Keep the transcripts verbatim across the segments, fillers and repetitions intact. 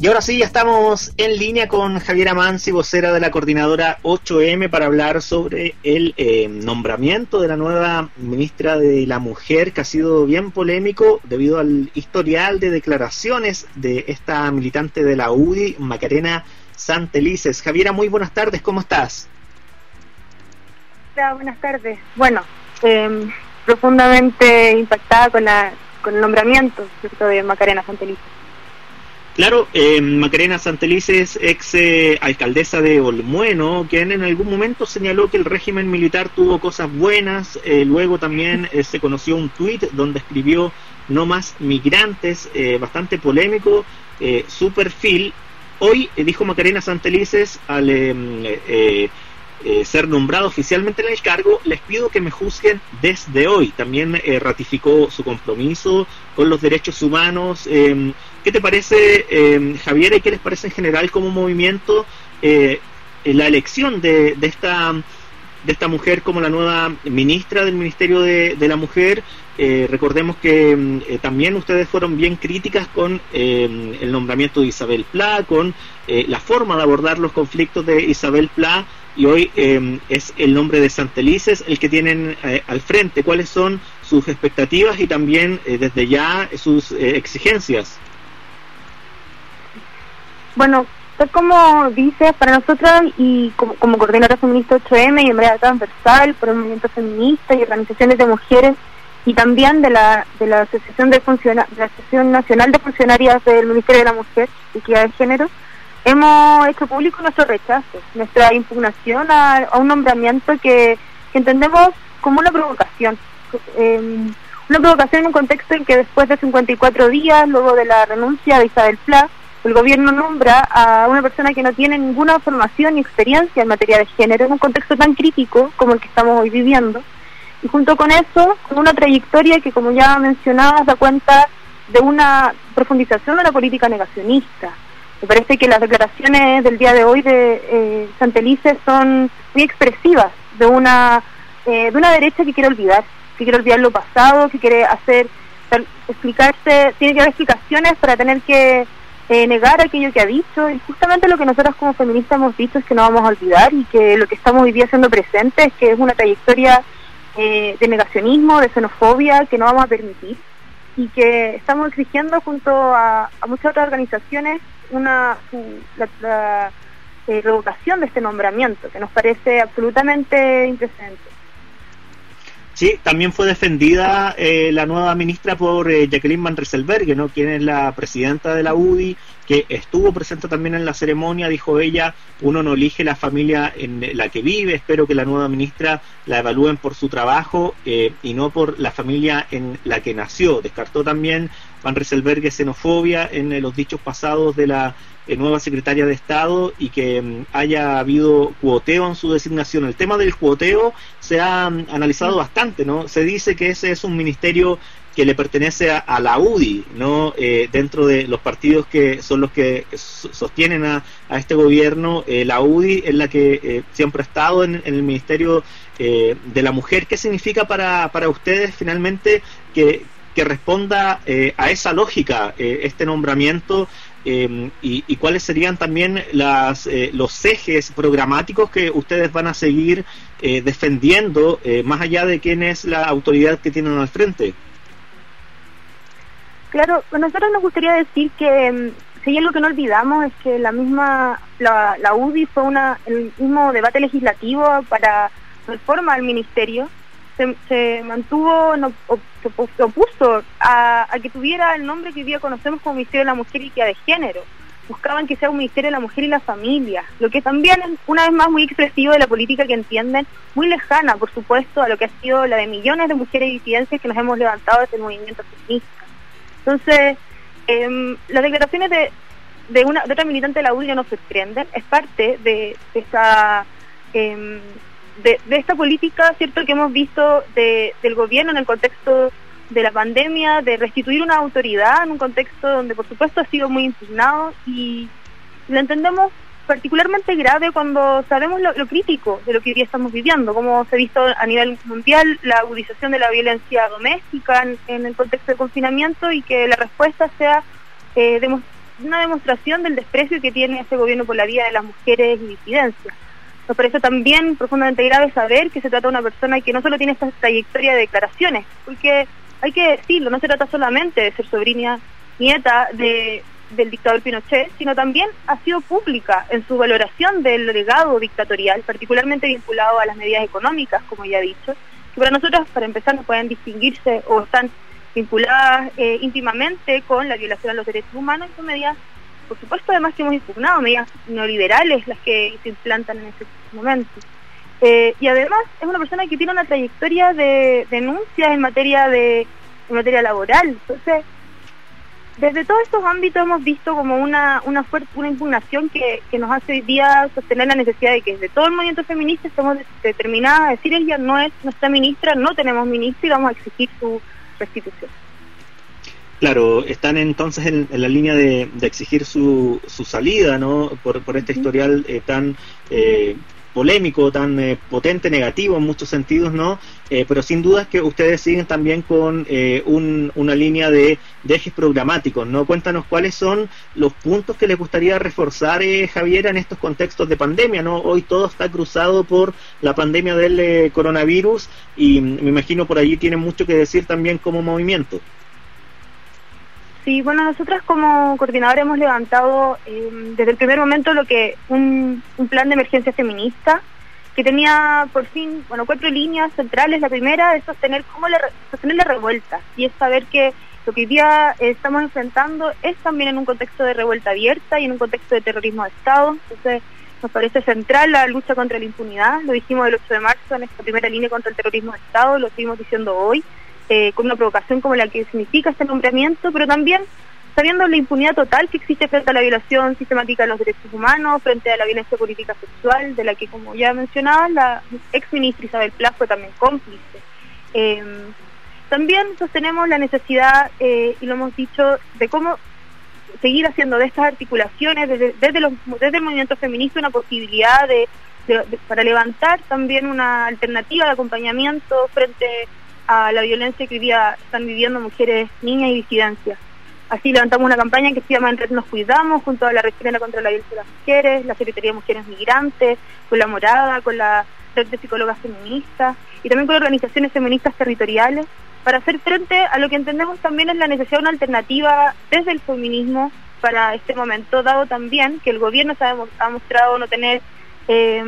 Y ahora sí, ya estamos en línea con Javiera Mansi, vocera de la coordinadora ocho eme, para hablar sobre el eh, nombramiento de la nueva ministra de la Mujer, que ha sido bien polémico debido al historial de declaraciones de esta militante de la U D I, Macarena Santelices. Javiera, muy buenas tardes, ¿cómo estás? Hola, buenas tardes. Bueno, eh, profundamente impactada con, la, con el nombramiento, ¿cierto?, de Macarena Santelices. Claro, eh, Macarena Santelices, ex eh, alcaldesa de Olmueno, quien en algún momento señaló que el régimen militar tuvo cosas buenas. Eh, luego también eh, se conoció un tuit donde escribió "no más migrantes", eh, bastante polémico eh, su perfil. Hoy eh, dijo Macarena Santelices al eh, eh, eh, ser nombrado oficialmente en el cargo: "les pido que me juzguen desde hoy". También eh, ratificó su compromiso con los derechos humanos. Eh, ¿Qué te parece, eh, Javier, y qué les parece en general como movimiento eh, la elección de, de esta de esta mujer como la nueva ministra del Ministerio de, de la Mujer? Eh, recordemos que eh, también ustedes fueron bien críticas con eh, el nombramiento de Isabel Pla, con eh, la forma de abordar los conflictos de Isabel Pla, y hoy eh, es el nombre de Santelices el que tienen eh, al frente. ¿Cuáles son sus expectativas y también eh, desde ya sus eh, exigencias? Bueno, tal como dices, para nosotras y como, como coordinadora feminista ocho eme y en manera transversal por el movimiento feminista y organizaciones de mujeres y también de la de la Asociación de, Funciona, de la Asociación Nacional de Funcionarias del Ministerio de la Mujer y Equidad de Género, hemos hecho público nuestro rechazo, nuestra impugnación a, a un nombramiento que, que entendemos como una provocación. Eh, una provocación en un contexto en que después de cincuenta y cuatro días, luego de la renuncia de Isabel Pla, el gobierno nombra a una persona que no tiene ninguna formación ni experiencia en materia de género, en un contexto tan crítico como el que estamos hoy viviendo. Y junto con eso, con una trayectoria que, como ya mencionabas, da cuenta de una profundización de la política negacionista. Me parece que las declaraciones del día de hoy de eh, Santelices son muy expresivas de una eh, de una derecha que quiere olvidar, que quiere olvidar lo pasado, que quiere hacer, explicarse, tiene que haber explicaciones para tener que Eh, negar aquello que ha dicho, y justamente lo que nosotros como feministas hemos dicho es que no vamos a olvidar, y que lo que estamos hoy día haciendo presente es que es una trayectoria eh, de negacionismo, de xenofobia, que no vamos a permitir, y que estamos exigiendo junto a, a muchas otras organizaciones una la, la eh, revocación de este nombramiento, que nos parece absolutamente imprecedente. Sí, también fue defendida eh, la nueva ministra por eh, Jacqueline Van Rysselberghe, ¿no?, quien es la presidenta de la U D I, que estuvo presente también en la ceremonia. Dijo ella: "uno no elige la familia en la que vive, espero que la nueva ministra la evalúen por su trabajo eh, y no por la familia en la que nació". Descartó también Van Rysselberghe xenofobia en eh, los dichos pasados de la eh, nueva secretaria de Estado, y que um, haya habido cuoteo en su designación. El tema del cuoteo se ha um, analizado bastante, ¿no? Se dice que ese es un ministerio que le pertenece a, a la U D I, ¿no? Eh, dentro de los partidos que son los que sostienen a, a este gobierno, eh, la U D I es la que eh, siempre ha estado en, en el Ministerio eh, de la Mujer. ¿Qué significa para, para ustedes finalmente que, que responda eh, a esa lógica eh, este nombramiento? Eh, y, y cuáles serían también las, eh, los ejes programáticos que ustedes van a seguir eh, defendiendo, eh, más allá de quién es la autoridad que tienen al frente? Claro, a nosotros nos gustaría decir que si algo que no olvidamos es que la misma la, la U D I fue una el mismo debate legislativo para reforma al ministerio. Se, se mantuvo, no, o, se opuso a, a que tuviera el nombre que hoy día conocemos como Ministerio de la Mujer y Equidad de Género. Buscaban que sea un Ministerio de la Mujer y la Familia, lo que también es una vez más muy expresivo de la política que entienden, muy lejana, por supuesto, a lo que ha sido la de millones de mujeres y disidencias que nos hemos levantado desde el movimiento feminista. Entonces, eh, las declaraciones de, de, una, de otra militante de la U D I no sorprenden, es parte de, de esa... Eh, De, de esta política, cierto, que hemos visto de, del gobierno en el contexto de la pandemia, de restituir una autoridad en un contexto donde por supuesto ha sido muy impugnado, y lo entendemos particularmente grave cuando sabemos lo, lo crítico de lo que hoy día estamos viviendo, como se ha visto a nivel mundial la agudización de la violencia doméstica en, en el contexto de confinamiento, y que la respuesta sea eh, una demostración del desprecio que tiene este gobierno por la vida de las mujeres y disidencias. Nos parece también profundamente grave saber que se trata de una persona que no solo tiene esta trayectoria de declaraciones, porque hay que decirlo, no se trata solamente de ser sobrina, nieta de, del dictador Pinochet, sino también ha sido pública en su valoración del legado dictatorial, particularmente vinculado a las medidas económicas, como ya he dicho, que para nosotros, para empezar, no pueden distinguirse o están vinculadas eh, íntimamente con la violación a los derechos humanos, y son medidas, por supuesto, además que hemos impugnado, medidas neoliberales las que se implantan en ese momento. Eh, y además es una persona que tiene una trayectoria de denuncias en materia de en materia laboral. Entonces, desde todos estos ámbitos hemos visto como una una fuerte una impugnación que, que nos hace hoy día sostener la necesidad de que desde todo el movimiento feminista estamos determinadas a decir: ella no es nuestra ministra, no tenemos ministra y vamos a exigir su restitución. Claro, están entonces en, en la línea de, de exigir su, su salida, ¿no? Por, por este historial eh, tan eh, polémico, tan eh, potente, negativo en muchos sentidos, ¿no? Eh, pero sin duda es que ustedes siguen también con eh, un, una línea de, de ejes programáticos, ¿no? Cuéntanos cuáles son los puntos que les gustaría reforzar, eh, Javiera, en estos contextos de pandemia, ¿no? Hoy todo está cruzado por la pandemia del eh, coronavirus y me imagino por allí tienen mucho que decir también como movimiento. Sí, bueno, nosotras como coordinadora hemos levantado eh, desde el primer momento lo que un, un plan de emergencia feminista que tenía por fin, bueno, cuatro líneas centrales. La primera es sostener cómo la, sostener la revuelta, y es saber que lo que hoy día eh, estamos enfrentando es también en un contexto de revuelta abierta y en un contexto de terrorismo de Estado. Entonces nos parece central la lucha contra la impunidad. Lo dijimos el ocho de marzo en esta primera línea contra el terrorismo de Estado, lo seguimos diciendo hoy. Eh, con una provocación como la que significa este nombramiento, pero también sabiendo la impunidad total que existe frente a la violación sistemática de los derechos humanos, frente a la violencia política sexual, de la que, como ya mencionaba, la ex ministra Isabel Pla fue también cómplice. Eh, también sostenemos la necesidad, eh, y lo hemos dicho, de cómo seguir haciendo de estas articulaciones desde, desde, los, desde el movimiento feminista una posibilidad de, de, de, para levantar también una alternativa de acompañamiento frente a la violencia que hoy día están viviendo mujeres, niñas y disidencias. Así levantamos una campaña que se llama En Red Nos Cuidamos, junto a la Red Chilena contra la Violencia de las Mujeres, la Secretaría de Mujeres Migrantes, con la Morada, con la Red de Psicólogas Feministas y también con organizaciones feministas territoriales, para hacer frente a lo que entendemos también es la necesidad de una alternativa desde el feminismo para este momento, dado también que el gobierno se ha, ha mostrado no tener... Eh,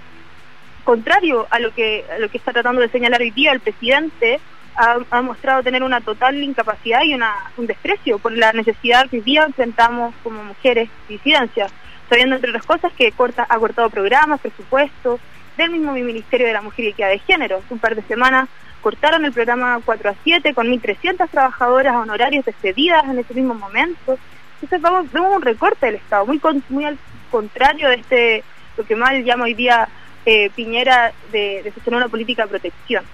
contrario a lo que a lo que está tratando de señalar hoy día el presidente, ha, ha mostrado tener una total incapacidad y una, un desprecio por la necesidad que hoy día enfrentamos como mujeres disidencias, sabiendo entre otras cosas que corta, ha cortado programas, presupuestos del mismo Ministerio de la Mujer y Equidad de Género. Hace un par de semanas cortaron el programa cuatro a siete con mil trescientas trabajadoras honorarios despedidas en ese mismo momento. Entonces vamos, vemos un recorte del Estado, muy, con, muy al contrario de este lo que mal llama hoy día Eh, Piñera de, de sostener una política de protección.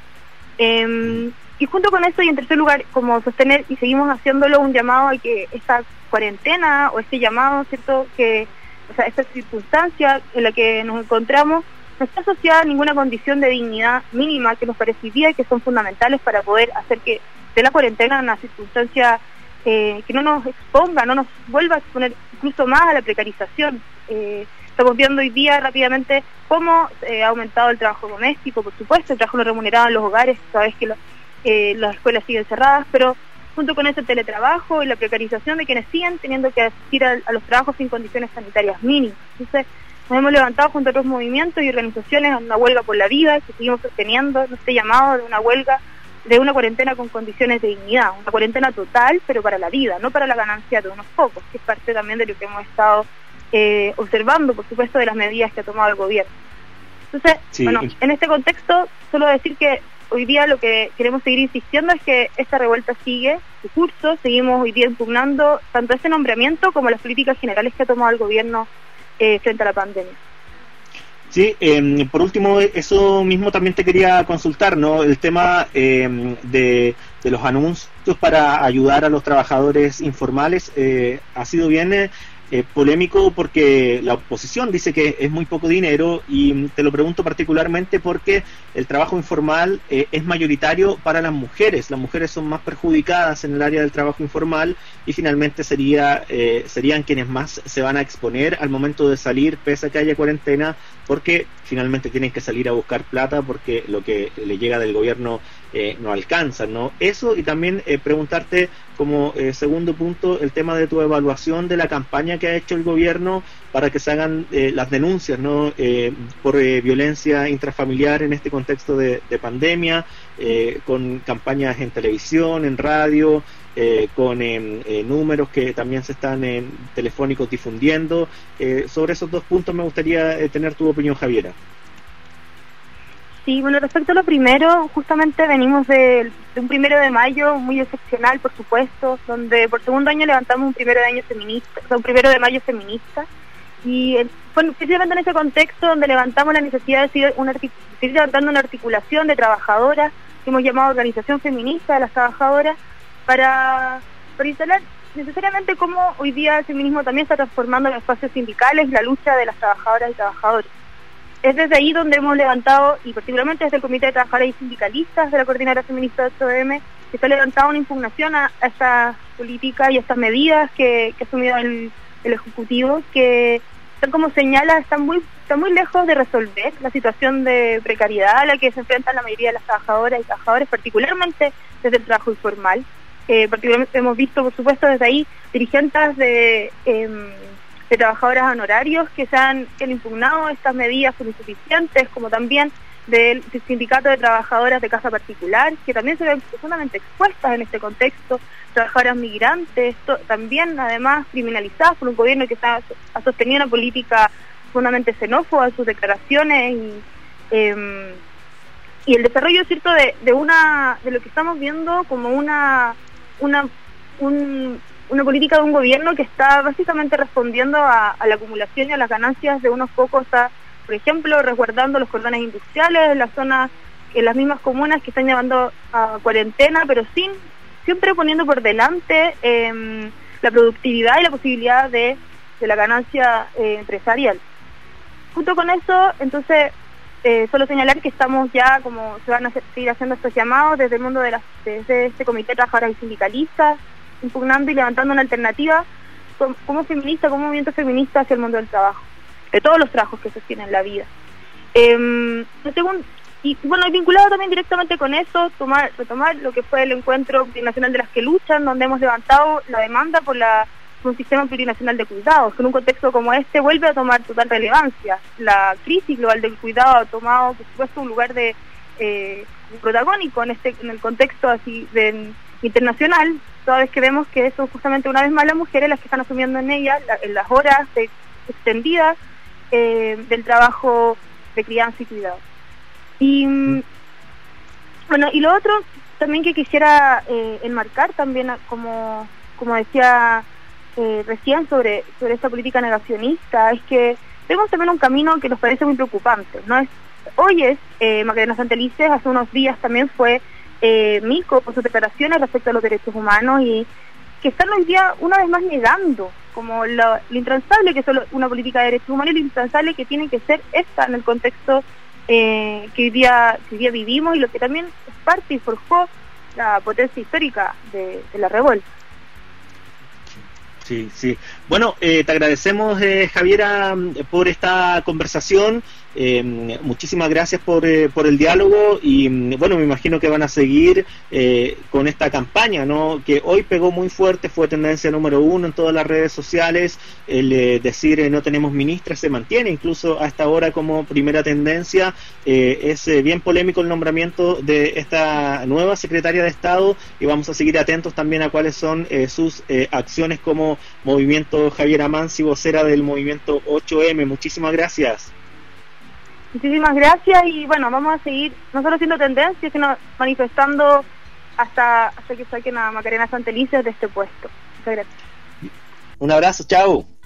Eh, y junto con eso, y en tercer lugar, como sostener, y seguimos haciéndolo, un llamado a que esta cuarentena o este llamado, ¿cierto?, que, o sea, esta circunstancia en la que nos encontramos no está asociada a ninguna condición de dignidad mínima que nos parecería que son fundamentales para poder hacer que de la cuarentena una circunstancia eh, que no nos exponga, no nos vuelva a exponer incluso más a la precarización. Eh, Estamos viendo hoy día rápidamente cómo eh, ha aumentado el trabajo doméstico, por supuesto, el trabajo no remunerado en los hogares, sabes que lo, eh, las escuelas siguen cerradas, pero junto con ese teletrabajo y la precarización de quienes siguen teniendo que asistir a, a los trabajos sin condiciones sanitarias mínimas. Entonces, nos hemos levantado junto a otros movimientos y organizaciones a una huelga por la vida, que seguimos sosteniendo este llamado de una huelga, de una cuarentena con condiciones de dignidad, una cuarentena total, pero para la vida, no para la ganancia de unos pocos, que es parte también de lo que hemos estado Eh, observando, por supuesto, de las medidas que ha tomado el gobierno. Entonces, sí. Bueno, en este contexto, solo decir que hoy día lo que queremos seguir insistiendo es que esta revuelta sigue su curso, seguimos hoy día impugnando tanto este nombramiento como las políticas generales que ha tomado el gobierno eh, frente a la pandemia. Sí, eh, por último, eso mismo también te quería consultar, ¿no? El tema eh, de, de los anuncios para ayudar a los trabajadores informales eh, ha sido bien... Eh, eh, polémico porque la oposición dice que es muy poco dinero, y te lo pregunto particularmente porque el trabajo informal eh, es mayoritario para las mujeres. Las mujeres son más perjudicadas en el área del trabajo informal y finalmente sería eh, serían quienes más se van a exponer al momento de salir, pese a que haya cuarentena, porque finalmente tienen que salir a buscar plata porque lo que le llega del gobierno eh, no alcanza, ¿no? Eso, y también eh, preguntarte como eh, segundo punto el tema de tu evaluación de la campaña que ha hecho el gobierno para que se hagan eh, las denuncias, ¿no? Eh, por eh, violencia intrafamiliar en este contexto de, de pandemia, eh, con campañas en televisión, en radio, eh, con eh, eh, números que también se están en telefónicos difundiendo. Eh, sobre esos dos puntos me gustaría eh, tener tu opinión, Javiera. Sí, bueno, respecto a lo primero, justamente venimos de, de un primero de mayo muy excepcional, por supuesto, donde por segundo año levantamos un primero de año feminista, o sea, un primero de mayo feminista, y el, fue precisamente en ese contexto donde levantamos la necesidad de seguir, una, seguir levantando una articulación de trabajadoras, que hemos llamado Organización Feminista de las Trabajadoras, para, para instalar necesariamente cómo hoy día el feminismo también está transformando los espacios sindicales y la lucha de las trabajadoras y trabajadores. Es desde ahí donde hemos levantado, y particularmente desde el Comité de Trabajadores y Sindicalistas de la Coordinadora Feminista de ocho eme, que se ha levantado una impugnación a, a estas políticas y a estas medidas que, que ha asumido el, el Ejecutivo, que están, como señala, están muy, están muy lejos de resolver la situación de precariedad a la que se enfrentan la mayoría de las trabajadoras y trabajadores, particularmente desde el trabajo informal. Eh, particularmente hemos visto, por supuesto, desde ahí dirigentes de... Eh, de trabajadoras honorarios que se han, que han impugnado estas medidas por insuficientes, como también del, del sindicato de trabajadoras de casa particular, que también se ven profundamente expuestas en este contexto, trabajadoras migrantes, to, también además criminalizadas por un gobierno que está, ha sostenido una política profundamente xenófoba en sus declaraciones, y, eh, y el desarrollo, cierto, de, de una de lo que estamos viendo como una una un una política de un gobierno que está básicamente respondiendo a, a la acumulación y a las ganancias de unos pocos, a, por ejemplo, resguardando los cordones industriales en las zonas, en las mismas comunas que están llevando a cuarentena, pero sin siempre poniendo por delante eh, la productividad y la posibilidad de, de la ganancia eh, empresarial. Junto con eso, entonces, eh, solo señalar que estamos ya, como se van a hacer, seguir haciendo estos llamados desde el mundo de las, desde este Comité de Trabajadoras y Sindicalistas, impugnando y levantando una alternativa como, como feminista, como movimiento feminista hacia el mundo del trabajo, de todos los trabajos que sostienen la vida. Eh, según, y bueno, vinculado también directamente con eso, tomar, retomar lo que fue el encuentro plurinacional de las que luchan, donde hemos levantado la demanda por, la, por un sistema plurinacional de cuidados, que en un contexto como este vuelve a tomar total relevancia. La crisis global del cuidado ha tomado, por supuesto, un lugar de eh, protagónico en este en el contexto así de internacional, toda vez que vemos que son justamente una vez más las mujeres las que están asumiendo en ella la, en las horas de, extendidas eh, del trabajo de crianza y cuidado. Y mm. bueno, y lo otro también que quisiera eh, enmarcar también, como como decía eh, recién sobre sobre esta política negacionista, es que vemos también un camino que nos parece muy preocupante, ¿no? Es, hoy es eh, Macarena Santelices, hace unos días también fue Eh, Mico por sus declaraciones respecto a los derechos humanos, y que están hoy día una vez más negando como lo, lo intransable que es una política de derechos humanos, y lo intransable que tiene que ser esta en el contexto eh, que, hoy día, que hoy día vivimos, y lo que también es parte y forjó la potencia histórica de, de la revuelta. Sí, sí. Bueno, eh, te agradecemos, eh, Javiera, por esta conversación. Eh, muchísimas gracias por, eh, por el diálogo, y bueno, me imagino que van a seguir eh, con esta campaña, ¿no? Que hoy pegó muy fuerte, fue tendencia número uno en todas las redes sociales. El eh, decir eh, no tenemos ministra se mantiene incluso hasta ahora como primera tendencia. Eh, es eh, bien polémico el nombramiento de esta nueva secretaria de Estado, y vamos a seguir atentos también a cuáles son eh, sus eh, acciones como movimiento. Javiera Mansi, vocera del movimiento ocho eme, muchísimas gracias. Muchísimas gracias, y bueno, vamos a seguir no solo siendo tendencia, sino manifestando hasta, hasta que saquen a Macarena Santelices de este puesto. Muchas gracias. Un abrazo, chao.